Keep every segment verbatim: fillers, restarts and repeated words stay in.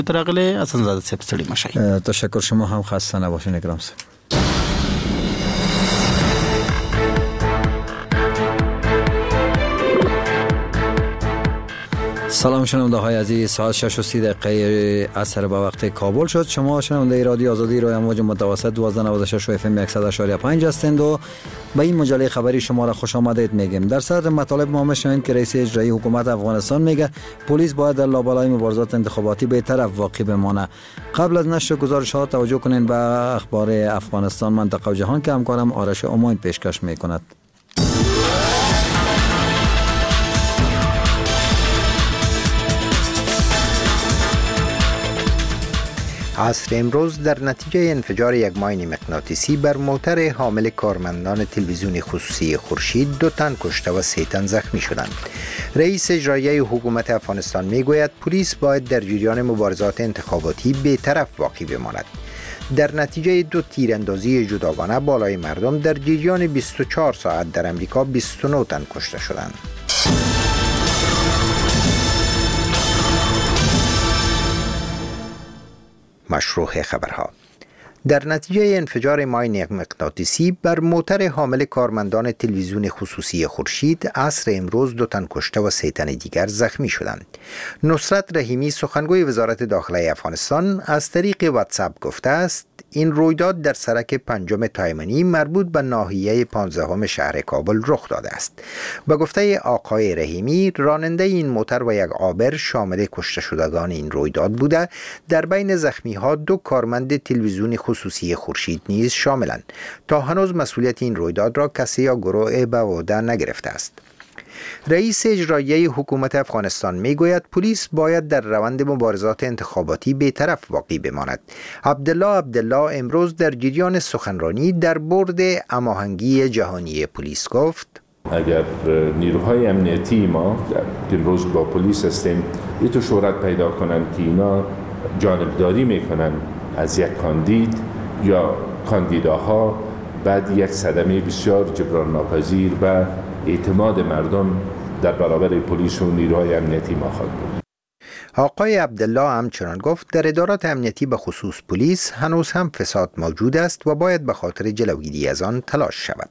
ترغله حسن زاده صاحب ستړي مشي. تشکر، شما هم خسته نباشین اکرام صاحب. سلام شنونده های عزیز، ساعت شش و سی دقیقه عصر به وقت کابل شد. شما شنونده رادیو آزادی روی امواج متوسط دوازده نود و شش و اف ام صد و پنج هستند و به این مجله خبری شما را خوش آمدید میگیم. در صدر مطالب ما میشنوید که رئیس اجرایی حکومت افغانستان میگه پلیس باید در لابلای مبارزات انتخاباتی به طرف واقع بمانه. قبل از نشر گزارشات توجه کنین به اخبار افغانستان، منطقه و جهان که همکارم آرش امید پیشکش میکند. عصر امروز در نتیجه انفجار یک ماین مغناطیسی بر موتر حامل کارمندان تلویزیون خصوصی خورشید دو تن کشته و سه تن زخمی شدند. رئیس اجرایی حکومت افغانستان میگوید پلیس باید در جریان مبارزات انتخاباتی بی‌طرف واقع بماند. در نتیجه دو تیراندازی جداگانه بالای مردم در جریان بیست و چهار ساعت در امریکا بیست و نه تن کشته شدند. مشروع خبرها. در نتیجه انفجار ماین مغناطیسی بر موتر حامل کارمندان تلویزیون خصوصی خورشید عصر امروز دو تن کشته و سه تن دیگر زخمی شدند. نصرت رحیمی سخنگوی وزارت داخله افغانستان از طریق واتساپ گفته است این رویداد در سرک پنجم تایمنی مربوط به ناحیه پانزدهم شهر کابل رخ داده است. به گفته آقای رحیمی راننده این موتر و یک عابر شامل کشته شدگان این رویداد بوده. در بین زخمی ها دو کارمند تلویزیون خصوصی خورشید نیز شاملند. تا هنوز مسئولیت این رویداد را کسی یا گروه به عهده نگرفته است. رئیس اجرایی حکومت افغانستان میگوید پلیس باید در روند مبارزات انتخاباتی بی‌طرف واقع بماند. عبدالله عبدالله امروز در جریان سخنرانی در برد هماهنگی جهانی پلیس گفت اگر نیروهای امنیتی ما امروز با پلیس هستیم یه تو شهرت پیدا کنن که اینا جانبداری میکنن از یک کاندید یا کاندیداها، بعد یک صدمه بسیار جبران ناپذیر و اعتماد مردم در برابر پلیس و نیروهای امنیتی ما خواهد بود. آقای عبدالله همچنان گفت در ادارات امنیتی به خصوص پلیس هنوز هم فساد موجود است و باید به خاطر جلوگیری از آن تلاش شود.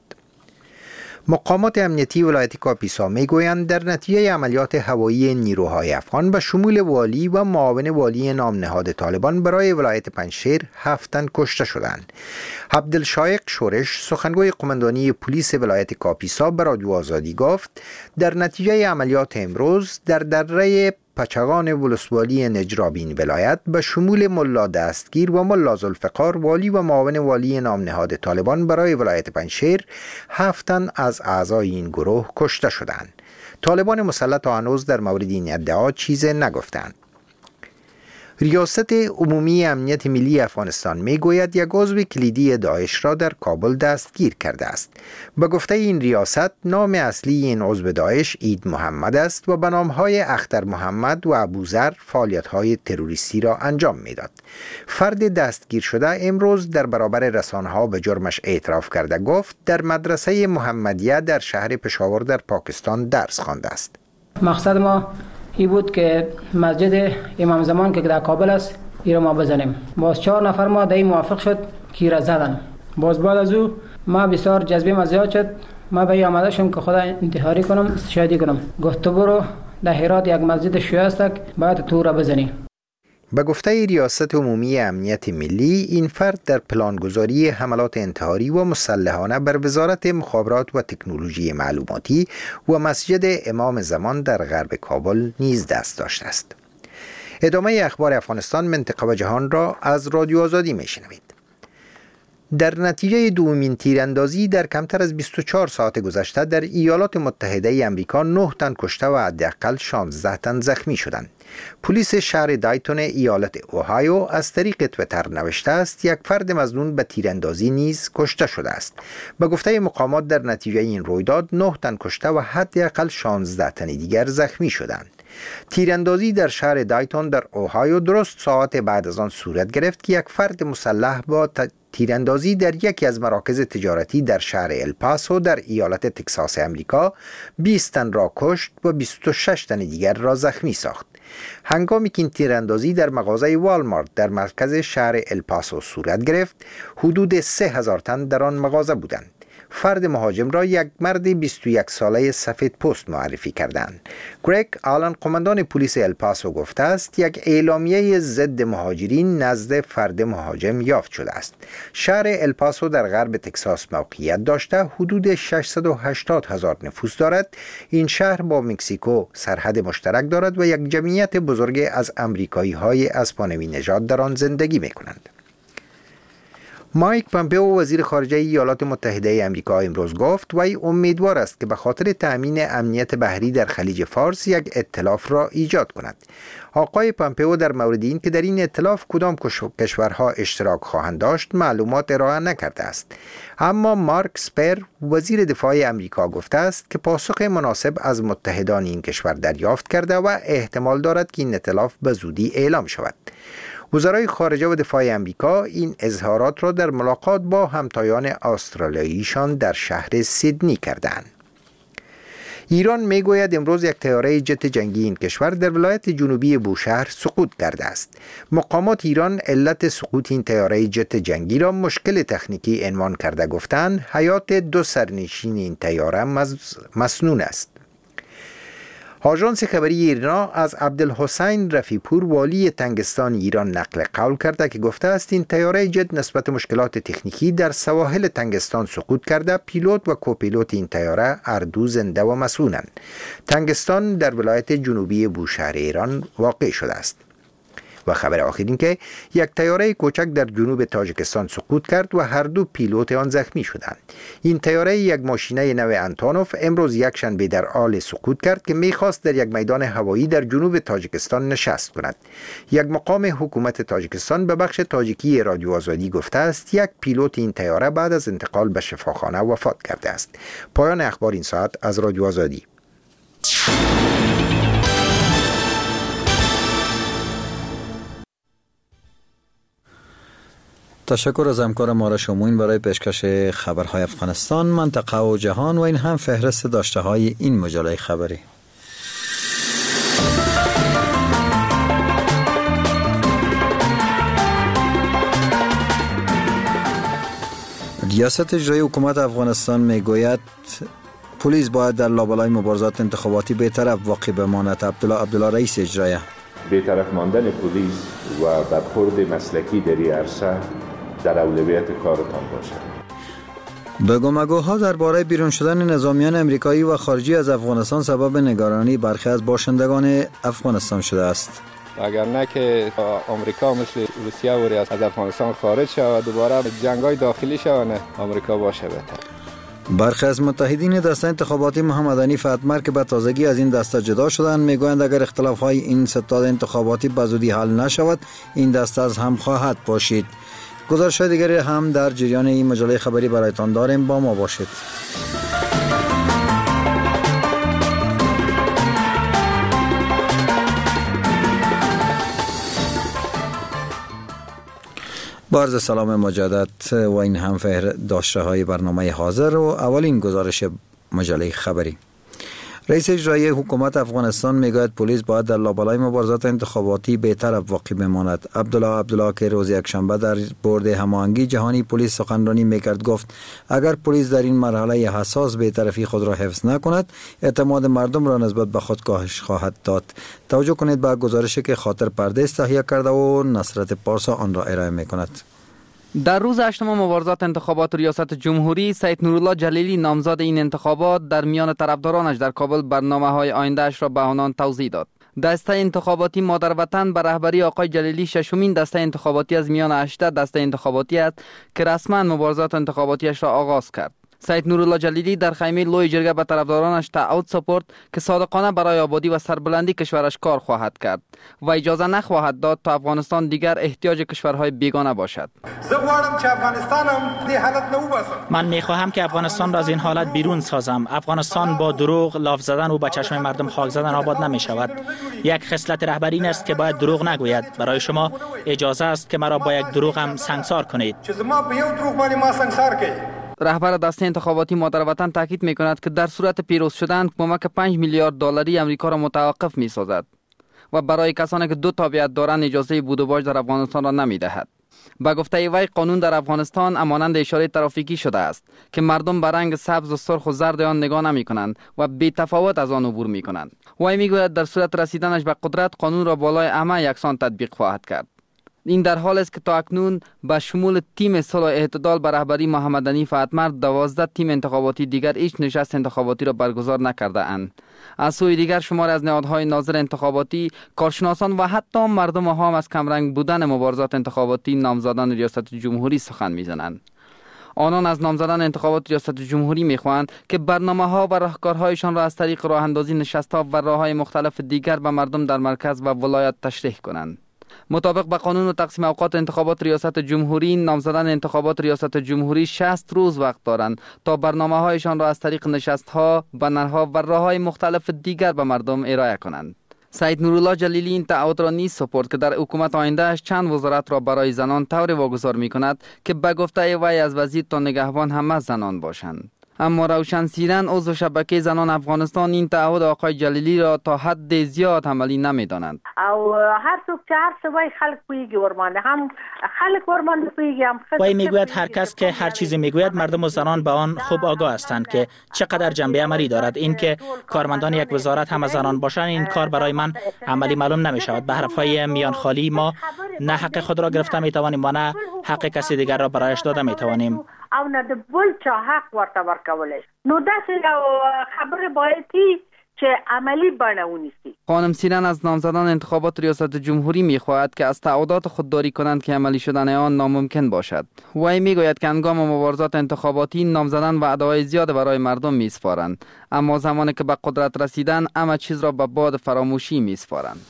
مقامات امنیتی ولایت کاپیسا میگویند در نتیجه عملیات هوایی نیروهای افغان به شمول والی و معاون والی نام نهاد طالبان برای ولایت پنجشیر هفت تن کشته شدند. عبدالشایق شورش سخنگوی قماندانی پلیس ولایت کاپیسا به رادیو آزادی گفت در نتیجه عملیات امروز در دره پچغان ولسوالی نجرابین ولایت به شمول ملا دستگیر و ملا ذوالفقار والی و معاون والی نام نهاد طالبان برای ولایت پنجشیر هفت تن از اعضای این گروه کشته شدند. طالبان مسلح تا هنوز در مورد این ادعا چیزی نگفتند. ریاست عمومی امنیت ملی افغانستان میگوید یک عضو کلیدی داعش را در کابل دستگیر کرده است. به گفته این ریاست نام اصلی این عضو داعش عید محمد است و به نامهای اختر محمد و ابوذر فعالیت‌های تروریستی را انجام میداد. فرد دستگیر شده امروز در برابر رسانه‌ها به جرمش اعتراف کرده گفت در مدرسه محمدیه در شهر پشاور در پاکستان درس خوانده است. مقصد ما ای بود که مسجد امام زمان که در کابل است ای را ما بزنیم. باز چهار نفر ما در این موافق شد که را زدن. باز بعد از او ما بسیار جذبه ما زیاد شد. ما به این آمده شدم که خدا انتحاری کنم، استشهادی کنم. گفت برو در هرات یک مسجد شیعه است باید تو را بزنی. به گفته ریاست عمومی امنیت ملی این فرد در پلانگذاری حملات انتحاری و مسلحانه بر وزارت مخابرات و تکنولوژی معلوماتی و مسجد امام زمان در غرب کابل نیز دست داشته است. ادامه اخبار افغانستان، منطقه و جهان را از رادیو آزادی میشنوید. در نتیجه دومین تیراندازی در کمتر از بیست و چهار ساعت گذشته در ایالات متحده آمریکا نه تن کشته و حداقل شانزده تن زخمی شدند. پلیس شهر دایتون ایالت اوهایو از طریق تویتر نوشته است یک فرد مظنون به تیراندازی نیز کشته شده است. به گفته مقامات در نتیجه این رویداد نه تن کشته و حداقل شانزده تن دیگر زخمی شدند. تیراندازی در شهر دایتون در اوهایو درست ساعت بعد از آن صورت گرفت که یک فرد مسلح با تیراندازی در یکی از مراکز تجارتی در شهر الپاسو در ایالت تگزاس امریکا بیست تن را کشت و بیست و شش تن دیگر را زخمی ساخت. هنگامی که این تیراندازی در مغازه والمارت در مرکز شهر الپاسو صورت گرفت، حدود سه هزار تن در آن مغازه بودند. فرد مهاجم را یک مرد بیست و یک ساله سفید پوست معرفی کردند. گریگ آلن، قماندان پلیس الپاسو، گفته است یک اعلامیه ضد مهاجرین نزد فرد مهاجم یافت شده است. شهر الپاسو در غرب تگزاس موقعیت داشته حدود ششصد و هشتاد هزار نفوس دارد. این شهر با مکزیکو سرحد مشترک دارد و یک جمعیت بزرگ از امریکایی های اسپانوی نژاد در آن زندگی می کنند. مایک پامپئو، وزیر خارجه ایالات متحده آمریکا، امروز گفت وی امیدوار است که به خاطر تأمین امنیت بحری در خلیج فارس یک ائتلاف را ایجاد کند. آقای پامپئو در مورد این که در این ائتلاف کدام کشورها اشتراک خواهند داشت معلومات ارائه نکرده است. اما مارک اسپر، وزیر دفاع آمریکا، گفته است که پاسخ مناسب از متحدان این کشور دریافت کرده و احتمال دارد که این ائتلاف به زودی اعلام شود. وزرای خارجه و دفاع آمریکا این اظهارات را در ملاقات با همتایان استرالیاییشان در شهر سیدنی کردند. ایران میگوید امروز یک طیاره جت جنگی این کشور در ولایت جنوبی بوشهر سقوط کرده است. مقامات ایران علت سقوط این طیاره جت جنگی را مشکل تکنیکی عنوان کرده، گفتند حیات دو سرنشین این طیاره مسنون است. آژانس خبری ایرنا از عبدالحسین رفیپور، والی تنگستان ایران، نقل قول کرده که گفته است این طیاره جت نسبت مشکلات تکنیکی در سواحل تنگستان سقوط کرده. پیلوت و کوپیلوت این طیاره هر دو زنده و مسئولند. تنگستان در ولایت جنوبی بوشهر ایران واقع شده است. و خبر آخر این که یک طیاره کوچک در جنوب تاجیکستان سقوط کرد و هر دو پیلوت آن زخمی شدند. این طیاره یک ماشینه نو انتونوف امروز یک شنبه در آل سقوط کرد که میخواست در یک میدان هوایی در جنوب تاجیکستان نشست کند. یک مقام حکومت تاجیکستان به بخش تاجیکی رادیو آزادی گفته است یک پیلوت این طیاره بعد از انتقال به شفاخانه وفات کرده است. پایان اخبار این ساعت از رادیو آزادی. تشکر از همکار مارا شموین برای پیشکش خبرهای افغانستان، منطقه و جهان و این هم فهرست داشته های این مجله خبری. ریاست اجرایی حکومت افغانستان میگوید پلیس باید در لابلای مبارزات انتخاباتی بی‌طرف واقع بماند. عبدالله عبدالله رئیس اجرایی: بی‌طرف ماندن پلیس و برخورد مسلکی در این عرصه در اولویت کارتان باشد. بگومگوها درباره بیرون شدن نظامیان امریکایی و خارجی از افغانستان سبب نگرانی برخی از باشندگان افغانستان شده است. اگر نه که آمریکا مثل روسیه و از افغانستان خارج شود و دوباره جنگ‌های داخلی شود، آمریکا باشه بهتر. برخی از متحدین دسته انتخاباتی محمد حنیف اتمر که به تازگی از این دسته جدا شدند میگویند اگر اختلاف‌های این ستاد انتخاباتی به زودی حل نشود این دسته از هم خواهد پاشید. گزارش‌های دیگری هم در جریان این مجله خبری برایتان داریم، با ما باشید. با عرض سلام مجدد و این هم فهرست داشته های برنامه حاضر و اولین گزارش مجله خبری. رئیس اجرایی حکومت افغانستان میگوید پلیس باید در لابلای مبارزات انتخاباتی بی‌طرف واقع بماند. عبدالله عبدالله که روز یکشنبه در بورد هماهنگی جهانی پلیس سخنرانی میکرد گفت اگر پلیس در این مرحله حساس بی‌طرفی خود را حفظ نکند اعتماد مردم را نسبت به خود کاهش خواهد داد. توجه کنید به گزارشی که خاطر پردیس تهیه کرده و نصرت پارسا آن را ارائه میکند. در روز هشتم مبارزات انتخابات ریاست جمهوری، سید نورالله جلیلی نامزد این انتخابات در میان طرفدارانش در کابل برنامه‌های آینده‌اش را به آنان توضیح داد. دسته انتخاباتی مادر وطن به رهبری آقای جلیلی ششمین دسته انتخاباتی از میان هشده دسته انتخاباتی است که رسما مبارزات انتخاباتیش را آغاز کرد. سید نورالله جلیلی در خیمه لوی جرگه به طرفدارانش تعهد سپرد که صادقانه برای آبادی و سربلندی کشورش کار خواهد کرد و اجازه نخواهد داد تا افغانستان دیگر احتیاج کشورهای بیگانه باشد. من میخواهم که افغانستان را از این حالت بیرون سازم. افغانستان با دروغ، لاف زدن و به چشم مردم خاک زدن آباد نمی شود. یک خصلت رهبری این است که باید دروغ نگوید. برای شما اجازه است که مرا با یک دروغ هم سنگسار کنید. رهبر دسته انتخاباتی مادر وطن تاکید می‌کند که در صورت پیروز شدن کمک پنج میلیارد دلاری امریکا را متوقف می‌سازد. و برای کسانی که دو تابعیت دارند اجازه بود و باش در افغانستان را نمی‌دهد. با گفته وی قانون در افغانستان همانند اشاره ترافیکی شده است که مردم به رنگ سبز و سرخ و زرد آن نگاه نمی کنند و بی تفاوت از آن عبور می کنند. وی می گوید در صورت رسیدنش به قدرت قانون را بالای همه یکسان تطبیق خواهد کرد. این در حال است که تا اکنون به شمول تیم صلح و اعتدال به رهبری محمد حنیف اتمر دوازده تیم انتخاباتی دیگر هیچ نشست انتخاباتی را برگزار نکرده اند. از سوی دیگر شماری از نهادهای ناظر انتخاباتی، کارشناسان و حتی مردم هم از کمرنگ بودن مبارزات انتخاباتی نامزدان ریاست جمهوری سخن میزنند. آنان از نامزدان انتخابات ریاست جمهوری میخواهند که برنامه‌ها و راهکارهایشان را از طریق راه اندازی نشست‌ها و راه‌های مختلف دیگر به مردم در مرکز و ولایت تشریح کنند. مطابق با قانون و تقسیم اوقات انتخابات ریاست جمهوری، نامزدان انتخابات ریاست جمهوری شصت روز وقت دارند تا برنامه‌هایشان را از طریق نشست‌ها، بنرها و راه‌های مختلف دیگر به مردم ارائه کنند. سید نورالله جلیلی این تعهد را نیز سپرد که در حکومت آیندهش چند وزارت را برای زنان طوری واگذار می‌کند که به گفته وی از وزیر تا نگهبان همه زنان باشند. اما روشن سیرن عضو شبکه زنان افغانستان این تعهد آقای جلیلی را تا حد زیاد عملی نمی‌دانند. او هر څوک چې هر څه وای خلک پوهیږي ورمانده هم خلک ورمانده پوهیږي هم وای میگوید هر کس که هر چیزی میگوید مردم و زنان به آن خوب آگاه هستند که چقدر جنبه عملی دارد. این که کارمندان یک وزارت هم زنان باشند این کار برای من عملی معلوم نمی‌شود. به حرفهای میان خالی ما نه حق خود را گرفته می‌توانیم و نه حق کسی دیگر را برایش داده می‌توانیم. او نه د بل چا حق ورته ورکولای نو داسې خبره باید که عملی بڼه ونیسي. خانم سیرن از نامزدان انتخابات ریاست جمهوری می‌خواهد که از تعهدات خودداری کنند که عملی شدن آن ناممکن باشد. وی میگوید که هنگام مبارزات انتخاباتی نامزدان وعده‌های زیاد برای مردم میسپارند، اما زمانی که به قدرت رسیدن همه چیز را به باد فراموشی میسپارند.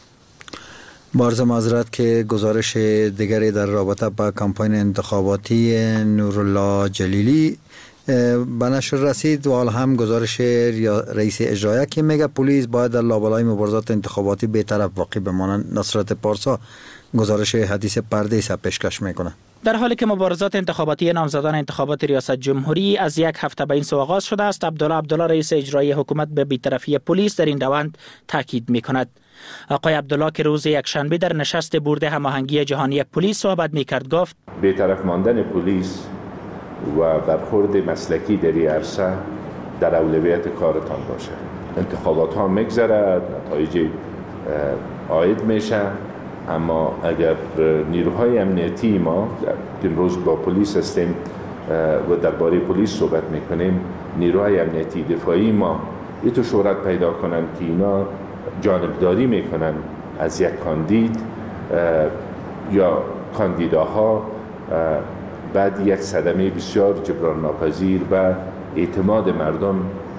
بارز معذرت که گزارش دیگری در رابطه با کمپاین انتخاباتی نورالله جلیلی به نشر رسید و حالا هم گزارش رئیس اجرایی که میگه پلیس باید در لابلای مبارزات انتخاباتی بی‌طرف واقع بمانند. نصرت پارسا گزارش حدیث پرده ای پیشکش میکنه. در حالی که مبارزات انتخاباتی نامزدان انتخابات ریاست جمهوری از یک هفته به این سو آغاز شده است، عبدالله عبدالله رئیس اجرایی حکومت به بی‌طرفی پلیس در این روند تاکید میکند. آقای عبدالله که روز یکشنبه در نشست بورد هماهنگی جهانی پلیس صحبت میکرد گفت بی‌طرف ماندن پلیس و برخورد مسلکی در این عرصه در اولویت کارتان باشه. انتخابات ها میگذرد، نتایج عاید میشه، اما اگر نیروهای امنیتی ما این روز با پلیس هستیم و درباره پلیس صحبت میکنیم، نیروهای امنیتی دفاعی ما این تو شهرت پیدا کنند که اینا جانبداری میکنن از یک کاندید یا کاندیداها بعد یک صدمه بسیار جبران ناپذیر و اعتماد مردم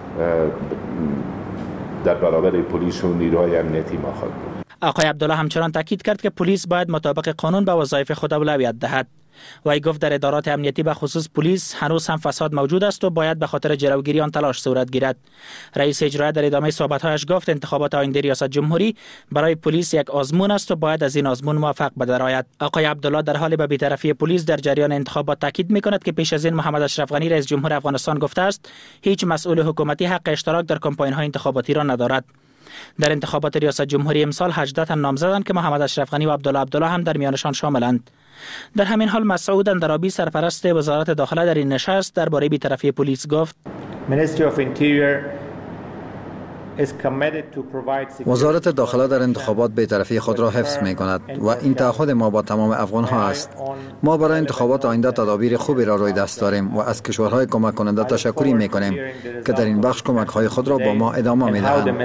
در برابر پلیس و نیروهای امنیتی ما خواهد بود. آقای عبدالله همچنان تاکید کرد که پلیس باید مطابق قانون به وظایف خود اولویت دهد. وی گفت در ادارات امنیتی به خصوص پلیس هنوز هم فساد موجود است و باید به خاطر جلوگیری آن تلاش صورت گیرد. رئیس اجرایی در ادامه صحبت‌هایش گفت انتخابات آینده ریاست جمهوری برای پلیس یک آزمون است و باید از این آزمون موفق به درآید. آقای عبدالله در حال به بی‌طرفی پلیس در جریان انتخابات تاکید می‌کند که پیش از این محمد اشرف غنی رئیس جمهور افغانستان گفته است هیچ مسئول حکومتی حق اشتراک در کمپاین‌های انتخاباتی را ندارد. در انتخابات ریاست جمهوری امسال هجده تن نامزدند که محمد اشرف غنی و عبدالله عبدالله هم در میانشان شاملند. در همین حال مسعود اندرابی سرپرست وزارت داخله در این نشست درباره بی‌طرفی پلیس گفت وزارت داخله در انتخابات بی‌طرفی خود را حفظ می کند و این تعهد ما با تمام افغان ها است. ما برای انتخابات آینده تدابیر خوبی را روی دست داریم و از کشورهای کمک کننده تشکری می کنیم که در این بخش کمک های خود را با ما ادامه می دهند.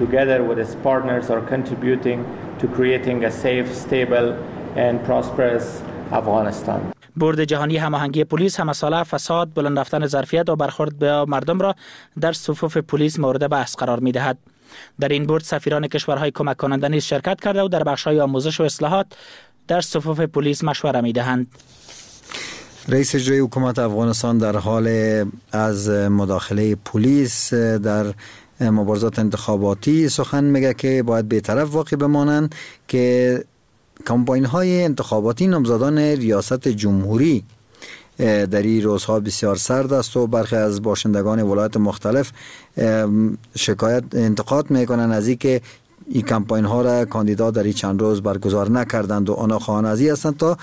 بورد جهانی هماهنگی پلیس همساله فساد، بلند رفتن ظرفیت و برخورد به مردم را در صفوف پلیس مورد بحث قرار می دهد. در این بورد سفیران کشورهای کمک کننده نیز شرکت کرده و در بخش‌های آموزش و اصلاحات در صفوف پلیس مشوره می دهند. رئیس اجرایی حکومت افغانستان در حال از مداخله پلیس در مبارزات انتخاباتی سخن میگه که باید بی‌طرف واقع بمانند که کمپاین های انتخاباتی نامزدان ریاست جمهوری در این روزها بسیار سرد است و برخی از باشندگان ولایت مختلف شکایت انتقاد میکنن از اینکه این کمپاین ها را کاندیدا در این چند روز برگزار نکردند و آنها خواهان ازی هستند تا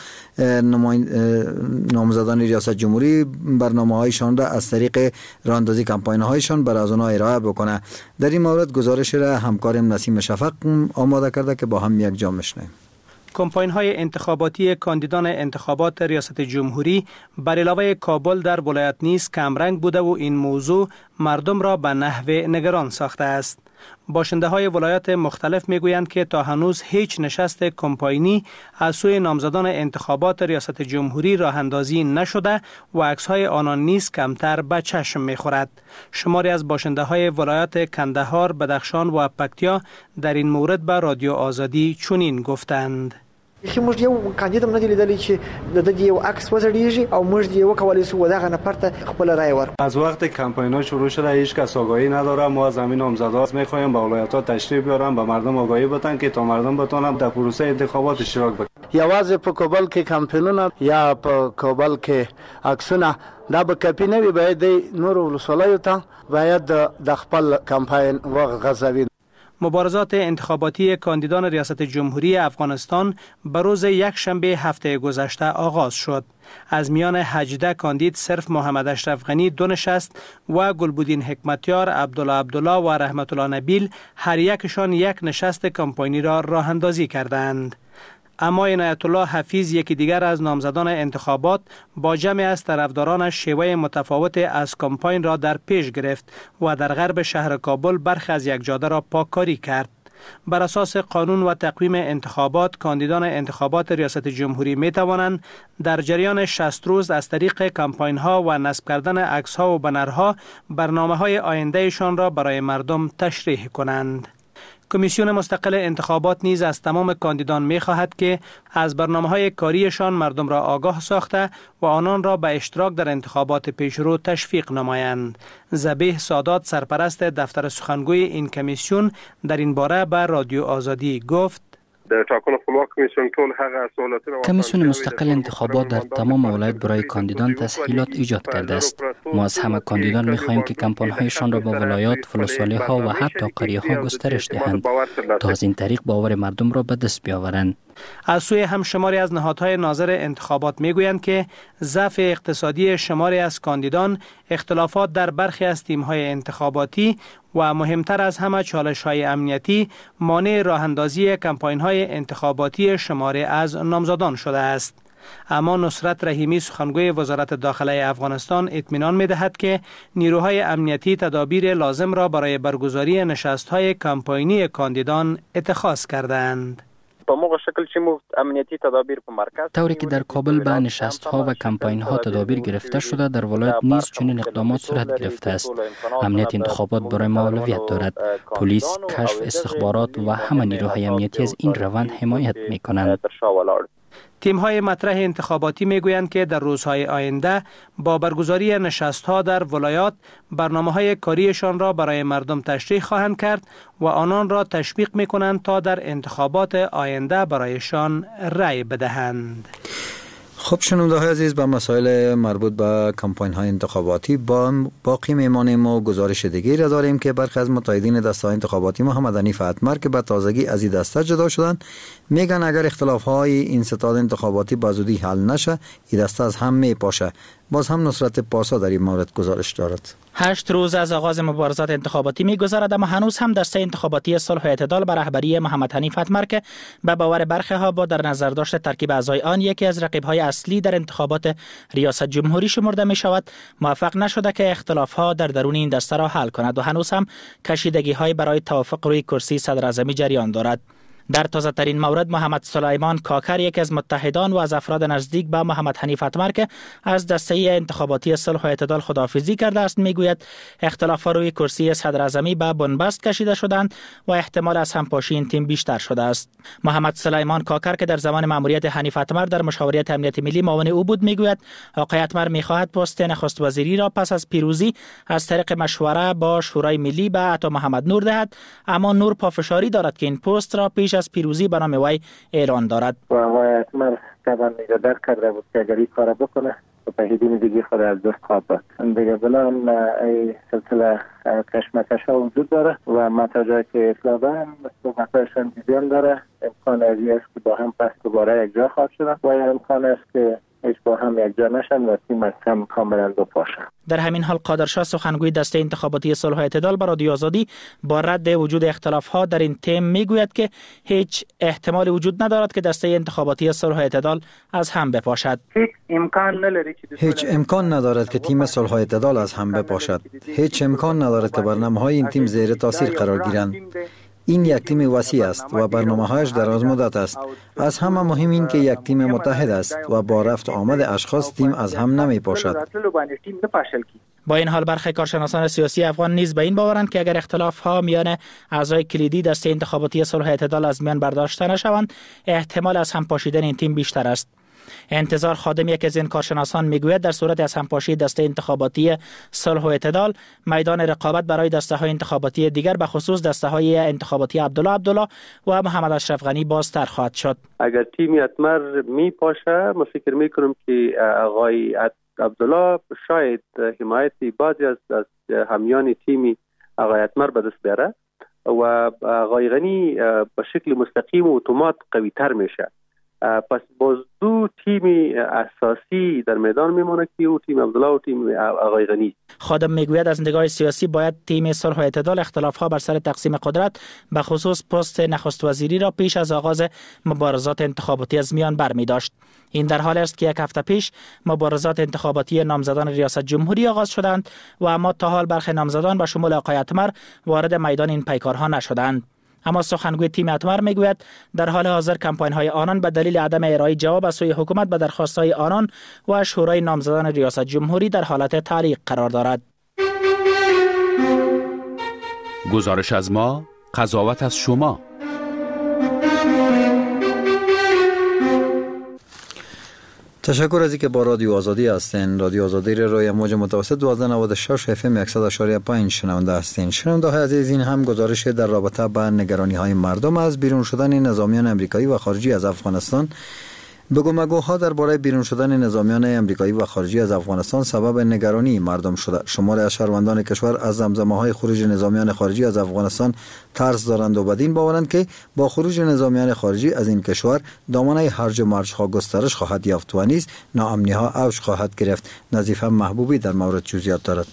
نامزدان ریاست جمهوری برنامه هایشان را از طریق راه اندازی کمپاین هایشان بر از آنها ارائه بکنه. در این مورد گزارش را همکارم نسیم شفق آماده کرده که با هم یک جا میشنویم. کمپاین های انتخاباتی کاندیدان انتخابات ریاست جمهوری بر علاوه کابل در ولایت نیز کمرنگ بوده و این موضوع مردم را به نحو نگران ساخته است. باشنده های ولایات مختلف می گویند که تا هنوز هیچ نشست کمپاینی از سوی نامزدان انتخابات ریاست جمهوری راه اندازی نشده و عکس های آنان نیز کمتر به چشم می خورد. شماری از باشنده های ولایات کندهار، بدخشان و پکتیا در این مورد به رادیو آزادی چنین گفتند. چې موږ یو کاندید نه لیدلی چې د دې یو عکس وزړیږي او موږ یې وکولای سو دغه نفر ته خپل رای ورکړو. از وقت کمپاین‌ها شروع شده هیچ کس آگاهی نداره. ما از همین نامزدها می‌خوایم به ولایت‌ها تشریف بیارن، به مردم آگاهی بدن که تا مردم بتونن در پروسه انتخابات اشتراک بکنن. یوازې په کابل کې کمپاینونه یا په کابل کې عکسونه دا به کپی نه وي، باید نور ولسوالایو ته باید د خپل کمپاین وغځوي. مبارزات انتخاباتی کاندیدان ریاست جمهوری افغانستان به روز یک شنبه هفته گذشته آغاز شد. از میان هجده کاندید صرف محمد اشرف غنی دو نشست و گلبودین حکمتیار، عبدالله عبدالله و رحمت الله نبیل هر یکشان یک نشست کمپاینی را راه اندازی کردند. اما عنایت الله حفیظ، یکی دیگر از نامزدان انتخابات، با جمع از طرفدارانش شیوه متفاوت از کمپاین را در پیش گرفت و در غرب شهر کابل برخی از یک جاده را پاککاری کرد. بر اساس قانون و تقویم انتخابات، کاندیدان انتخابات ریاست جمهوری می توانند در جریان شصت روز از طریق کمپاین ها و نصب کردن عکس ها و بنرها برنامه های آیندهشان را برای مردم تشریح کنند. کمیسیون مستقل انتخابات نیز از تمام کاندیدان می خواهد که از برنامه‌های کاریشان مردم را آگاه ساخته و آنان را به اشتراک در انتخابات پیشرو تشویق نمایند. ذبیح سادات، سرپرست دفتر سخنگوی این کمیسیون، در این باره به رادیو آزادی گفت: کمیسیون مستقل انتخابات در تمام ولایت برای کاندیدان تسهیلات ایجاد کرده است. ما از همه کاندیدان می‌خواهیم که کمپاین‌هایشان را به ولایات، ولسوالی‌ها و حتی قریه‌ها گسترش دهند تا از این طریق باور مردم را به دست بیاورند. از سوی هم شماری از نهادهای ناظر انتخابات میگویند که ضعف اقتصادی شماری از کاندیدان، اختلافات در برخی از تیم‌های انتخاباتی و مهمتر از همه چالش‌های امنیتی مانع راه اندازی کمپاین‌های انتخاباتی شماری از نامزدان شده است. اما نصرت رحیمی، سخنگوی وزارت داخله افغانستان، اطمینان می‌دهد که نیروهای امنیتی تدابیر لازم را برای برگزاری نشست‌های کمپاینی کاندیدان اتخاذ کردند. په موږ شکل چې موږ امنیتی تدابیر په مرکز طوری که در کابل به نشست ها و کمپاین ها تدابیر گرفته شده، در ولایت نیز چنین اقدامات صورت گرفته است. امنیت انتخابات برای ما اولویت دارد. پلیس، کشف، استخبارات و همه نیروهای امنیتی از این روند حمایت می‌کنند. تیم‌های مطرح انتخاباتی می‌گویند که در روزهای آینده با برگزاری نشست‌ها در ولایات برنامه‌های کاریشان را برای مردم تشریح خواهند کرد و آنان را تشویق می‌کنند تا در انتخابات آینده برایشان رأی بدهند. خب شنونده های عزیز، به مسائل مربوط به کمپاین های انتخاباتی با باقی میمانیم و گزارش دیگری را داریم که برخی از متحدین دسته انتخاباتی محمد حنیف اتمر که به تازگی از این دسته جدا شدند میگن اگر اختلاف های این ستاد انتخاباتی به زودی حل نشه، این دسته از هم میپاشه. باز هم نصرت پارسا در این مورد گزارش دارد. هشت روز از آغاز مبارزات انتخاباتی می‌گذرد، اما هنوز هم دسته انتخاباتی صلح و اعتدال به رهبری محمد حنیف اتمر که به باور برخی ها با در نظر داشت ترکیب اعضای آن یکی از رقیب‌های اصلی در انتخابات ریاست جمهوری شمرده می‌شود، موفق نشده که اختلاف‌ها در درون این دسته را حل کند و هنوز هم کشیدگی‌های برای توافق روی کرسی صدراعظمی جریان دارد. در تازه ترین مورد محمد سلیمان کاکر، یک از متحدان و از افراد نزدیک به محمد حنیف اتمر که از دسته انتخاباتی صلح و اعتدال خداحافظی کرده است، میگوید اختلافات روی کرسی صدراعظمی به بنبست کشیده شدند و احتمال از همپاشی این تیم بیشتر شده است. محمد سلیمان کاکر که در زمان مأموریت حنیف اتمر در مشاوریت امنیت ملی معاون او بود، میگوید آقای اتمر میخواهد پست نخست وزیری را پس از پیروزی از طریق مشوره با شورای ملی به عطا محمد نور دهد، اما نور پافشاری دارد که این پست را پیش از پیروزی به نام وی اعلان دارد. و آقای اتمر طبعا درک کرده بود که اگر این کار بکنه متحدین دیگه خود از دست خواب دیگه بلان ای سلسله کشمکش ها وجود داره و متاجه که اطلاقا صحبتاشان دیدن داره. امکان ازی است که با هم پس دوباره یک جا خواهد شدن و امکان است که هیچ با هم یک جا نشن و تیم از هم کاملا دو پاشن. در همین حال قادرشاه سخنگوی دسته انتخاباتی صلح و اعتدال بر رادیو آزادی با رد وجود اختلافات در این تیم میگوید که هیچ احتمالی وجود ندارد که دسته انتخاباتی صلح و اعتدال از هم بپاشد. هیچ امکان ندارد هیچ امکان ندارد که تیم صلح و اعتدال از هم بپاشد. هیچ امکان ندارد که برنامه‌های این تیم زیر تاثیر قرار گیرند. این یک تیم وسیع است و برنامه‌هایش دراز مدت است. از همه مهم این که یک تیم متحد است و با رفت آمد اشخاص تیم از هم نمی‌پاشد. با این حال برخی کارشناسان سیاسی افغان نیز به این باورند که اگر اختلاف‌ها میان اعضای کلیدی دسته انتخاباتی صلح و اعتدال از میان برداشته نشوند، احتمال از هم پاشیدن این تیم بیشتر است. انتظار خادم یک از این کارشناسان میگوید در صورت از همپاشی دسته انتخاباتی صلح و اعتدال، میدان رقابت برای دسته های انتخاباتی دیگر به خصوص دسته های انتخاباتی عبدالله عبدالله و محمد اشرف غنی بازتر خواهد شد. اگر تیم اتمر می پاشه، ما فکر می کنم که آقای عبدالله شاید حمایتی بعضی از همیان تیم آقای اتمر به دست بیاره و آقای غنی به شکل مستقیم و اتومات قوی تر میشه. پس باز دو تیم اساسی در میدان میمونه که او تیم عبدالله و تیم آقای غنی. خادم میگوید از نگاه سیاسی باید تیم صلح و اعتدال اختلاف‌ها بر سر تقسیم قدرت به خصوص پست نخست وزیری را پیش از آغاز مبارزات انتخاباتی از میان برمی داشت. این در حالی است که یک هفته پیش مبارزات انتخاباتی نامزدان ریاست جمهوری آغاز شدند و اما تا حال برخی نامزدان به شمول آقای اتمر وارد میدان این پیکارها نشدند. اما سخنگوی تیم اتمر میگوید در حال حاضر کمپاین‌های آنان به دلیل عدم ارائه جواب از سوی حکومت به درخواست‌های آنان و شورای نامزدان ریاست جمهوری در حالت تعلیق قرار دارد. گزارش از ما، قضاوت از شما. تشکر از اینکه با رادیو آزادی هستین. رادیو آزادی را روی موج متوسط دویست و نود و شش اف ام صد و شش و پنج شنونده هستین. شنونده های عزیز، این هم گزارش در رابطه با نگرانی های مردم از بیرون شدن نظامیان امریکایی و خارجی از افغانستان. بگو مگوها درباره بیرون شدن نظامیان امریکایی و خارجی از افغانستان سبب نگرانی مردم شده. شماری از شهروندان کشور از زمزمه‌های خروج نظامیان خارجی از افغانستان ترس دارند و بدین باورند که با خروج نظامیان خارجی از این کشور دامنه هرج و مرج‌ها گسترش خواهد یافت و نیز ناامنی‌ها اوج خواهد گرفت. نظیفه محبوبی در مورد جزئیات دارد.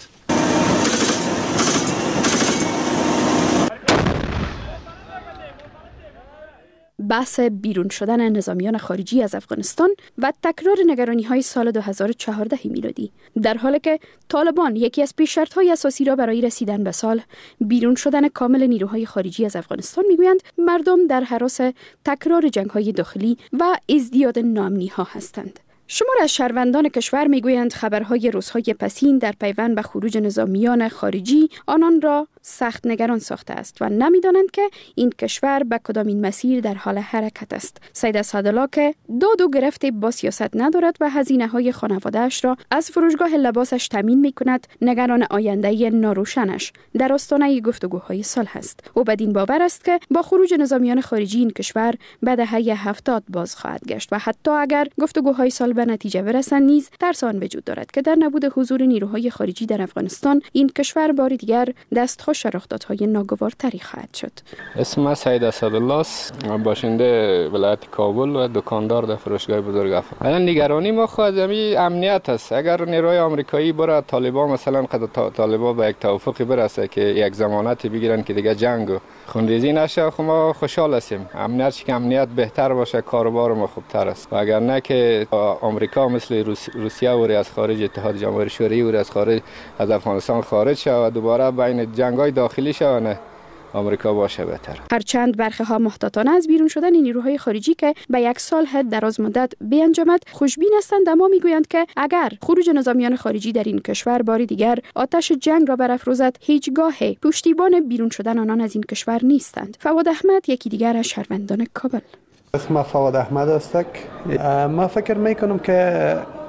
بحث بیرون شدن نظامیان خارجی از افغانستان و تکرار نگرانی‌های سال دو هزار و چهارده میلادی، در حالی که طالبان یکی از پیش شرط‌های اساسی را برای رسیدن به صلح بیرون شدن کامل نیروهای خارجی از افغانستان میگویند، مردم در هراس تکرار جنگ‌های داخلی و ازدیاد ناامنی‌ها هستند. شمار از شهروندان کشور میگویند خبرهای روزهای پسین در پیوند به خروج نظامیان خارجی آنان را سخت نگران ساخته است و نمیدانند که این کشور به کدامین مسیر در حال حرکت است. سید اسدالله که داد و گرفت با سیاست ندارد و هزینه های خانواده‌اش را از فروشگاه لباسش تامین میکند، نگران آینده ناروشنش در آستانه گفتگوهای صلح است. او بدین باور است که با خروج نظامیان خارجی این کشور به دهه هفتاد باز خواهد گشت و حتی اگر گفتگوهای صلح به نتیجه برسند نیز ترس آن وجود دارد که در نبود حضور نیروهای خارجی در افغانستان این کشور بار دیگر دستخوش رخدادهای ناگوارتری خواهد شد. اسم من سید اسدالله است، باشنده ولایت کابل و دکاندار در فروشگاه بزرگ افغان. الان نگرانی ما خود زمین امنیت است. اگر نیروی آمریکایی بره طالبان مثلا قد طالبان به یک توافقی برسه که یک ضمانت بگیرن که دیگه جنگ و خونریزی نشه، خب ما خوشحال هستیم. امنیت که امنیت بهتر باشه، کاروبار ما خوبتر است. و اگر نه که آمریکا مثل روس، روسیه و از خارج اتحاد جماهیر شوروی و از خارج از افغانستان خارج شود و دوباره بین جنگ‌های داخلی شونه، آمریکا باشه بهتر. هرچند برخی ها محتاطانه از بیرون شدن نیروهای خارجی که به یک سال حد دراز مدت بیانجامد خوشبین هستند، اما میگویند که اگر خروج نظامیان خارجی در این کشور بار دیگر آتش جنگ را برافروزد، هیچگاه پشتیبان بیرون شدن آنان از این کشور نیستند. فواد احمد یکی دیگر از شهروندان کابل. اسم فواد احمد است. ما فکر میکنم که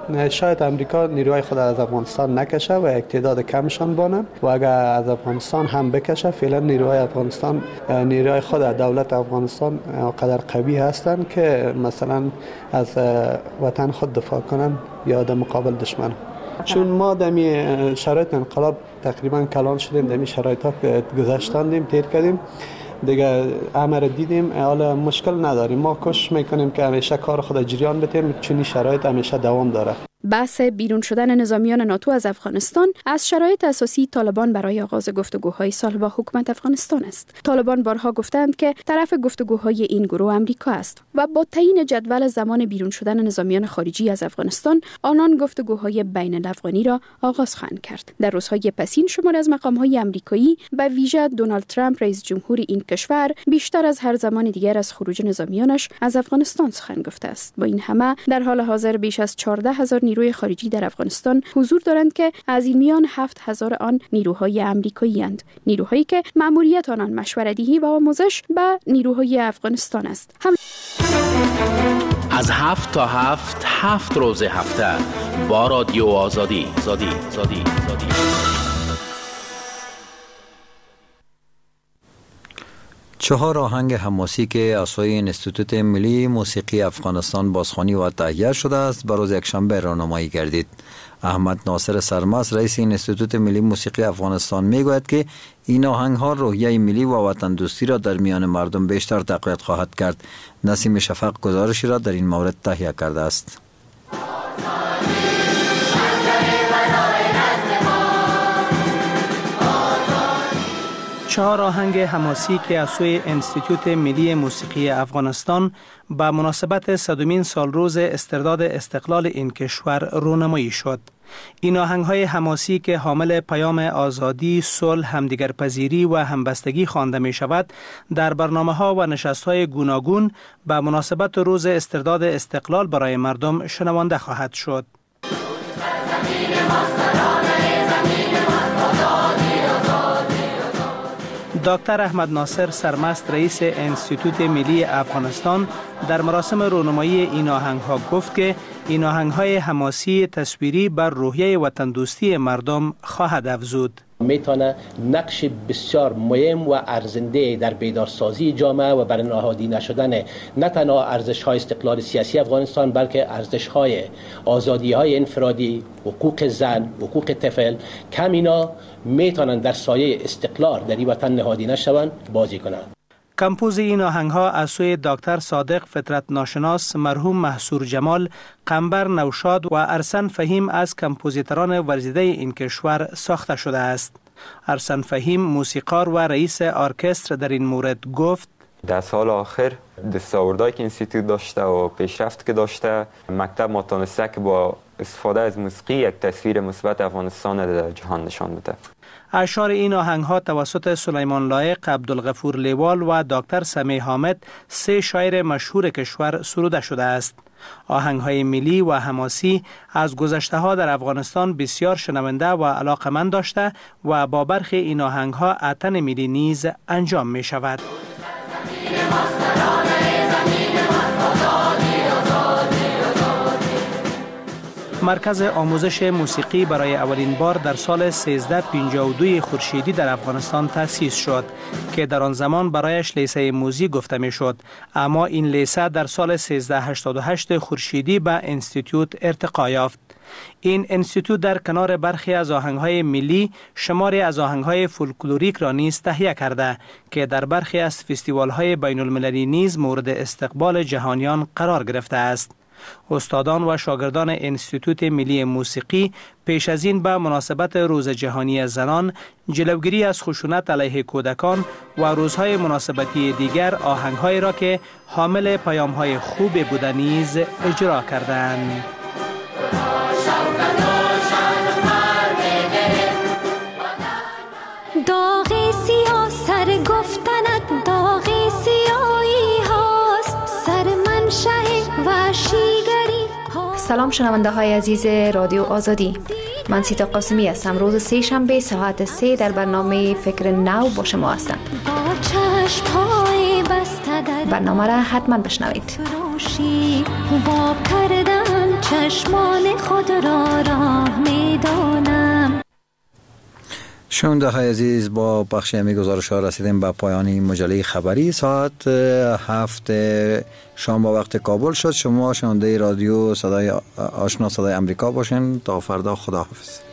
شاید امریکا نیروهای خود از افغانستان نکشه و تعداد کمشان بانند و اگر از افغانستان هم بکشه، فعلا نیروهای افغانستان نیروهای خود دولت افغانستان قدر قوی هستند که مثلا از وطن خود دفاع کنند یا در مقابل دشمن. چون ما دمی شرایط انقلاب تقریبا کلان شدیم، دمی شرایط ها گذشتاندیم، تیر کردیم دیگه، امر دیدیم، حالا مشکل نداریم. ما کوشش میکنیم که همیشه کار خود جریان بدیم، چون شرایط همیشه دوام داره. بحث بیرون شدن نظامیان ناتو از افغانستان از شرایط اساسی طالبان برای آغاز گفتگوهای صلح با حکومت افغانستان است. طالبان بارها گفتند که طرف گفتگوهای این گروه آمریکا است و با تعیین جدول زمان بیرون شدن نظامیان خارجی از افغانستان، آنان گفتگوهای بین الافغانی را آغاز خواهند کرد. در روزهای پسین شمار از مقام‌های آمریکایی به ویژه دونالد ترامپ رئیس جمهور این کشور بیشتر از هر زمان دیگر از خروج نظامیانش از افغانستان سخن گفته است. با این همه در حال حاضر بیش از چهارده هزار نیروی خارجی در افغانستان حضور دارند که از این میان هفت هزار آن نیروهای آمریکایی اند، نیروهایی که مأموریت آنان مشوره‌دهی و آموزش به نیروهای افغانستان است. هم... از هفت تا هفت هفت روز هفته با رادیو آزادی زادی زادی زادی چهار آهنگ حماسی که از سوی انستیتوت ملی موسیقی افغانستان بازخوانی و تهیه شده است بر روز یکشنبه راهنمایی گردید. احمد ناصر سرمست رئیس انستیتوت ملی موسیقی افغانستان میگوید که این آهنگ ها روحیه ملی و وطن دوستی را در میان مردم بیشتر تقویت خواهد کرد. نسیم شفق گزارشی را در این مورد تهیه کرده است. چهار آهنگ حماسی که از سوی انستیتوت ملی موسیقی افغانستان به مناسبت صدمین سالروز استرداد استقلال این کشور رونمایی شد. این آهنگ‌های حماسی که حامل پیام آزادی، صلح، همدیگرپذیری و همبستگی خوانده می‌شود، در برنامه‌ها و نشست‌های گوناگون به مناسبت روز استرداد استقلال برای مردم شنوانده خواهد شد. دکتر احمد ناصر سرمست رئیس انستیتوت ملی افغانستان در مراسم رونمایی این آهنگ‌ها گفت که این آهنگ‌های حماسی تصویری بر روحیه وطن دوستی مردم خواهد افزود. میتونه نقش بسیار مهم و ارزنده در بیدارسازی جامعه و بر نهادی نشدن نه تنها ارزش‌های استقلال سیاسی افغانستان بلکه ارزش‌های آزادی‌های انفرادی، حقوق زن، حقوق طفل، کم اینا میتونن در سایه استقلال در این وطن نهادی نشوند بازی کنند. کمپوز این آهنگ‌ها از سوی دکتر صادق فطرت ناشناس، مرحوم محصور جمال، قنبر نوشاد و ارسن فهیم از کمپوزیتران ورزیده این کشور ساخته شده است. ارسن فهیم موسیقار و رئیس ارکستر در این مورد گفت: در سال آخر دستاوردهایی که انستیتوت داشته و پیشرفت که داشته، مکتب ما تانسته که با استفاده از موسیقی یک تصویر مثبت افغانستان در جهان نشان بده. اشعار این آهنگ‌ها توسط سلیمان لایق، عبدالغفور لیوال و دکتر سمیع حامد، سه شاعر مشهور کشور سروده شده است. آهنگ‌های ملی و حماسی از گذشته‌ها در افغانستان بسیار شنونده و علاقمند داشته و با برخی این آهنگ‌ها اتن ملی نیز انجام می‌شود. مرکز آموزش موسیقی برای اولین بار در سال سیزده پنجاه و دو خورشیدی در افغانستان تأسیس شد که در آن زمان برایش لیسه موزیک گفته می شد، اما این لیسه در سال سیزده هشتاد و هشت خورشیدی به انستیتوت ارتقا یافت. این انستیتوت در کنار برخی از آهنگ‌های ملی شماری از آهنگ‌های فولکلوریک را نیز تهیه کرده که در برخی از فستیوال‌های بین‌المللی نیز مورد استقبال جهانیان قرار گرفته است. استادان و شاگردان انستیتوت ملی موسیقی پیش از این به مناسبت روز جهانی زنان، جلوگیری از خشونت علیه کودکان و روزهای مناسبتی دیگر آهنگ‌هایی را که حامل پیام‌های خوب بوده نیز اجرا کردند. داغ سیاه سر گفتنت داغ سیاهی هاست، سر منشأ وحشیگری. سلام شنونده های عزیز رادیو آزادی، من سیتا قاسمی هستم. روز سه شنبه ساعت سه در برنامه فکر نو با شما هستم. برنامه را حتما بشنوید. چشمان خود را راه میدانم. شنونده های عزیز، با بخش امی گزارش ها رسیدیم به پایان مجله خبری. ساعت هفت شام با وقت کابل شد. شما شنونده رادیو صدای آشنا صدای امریکا باشین. تا فردا، خداحافظ.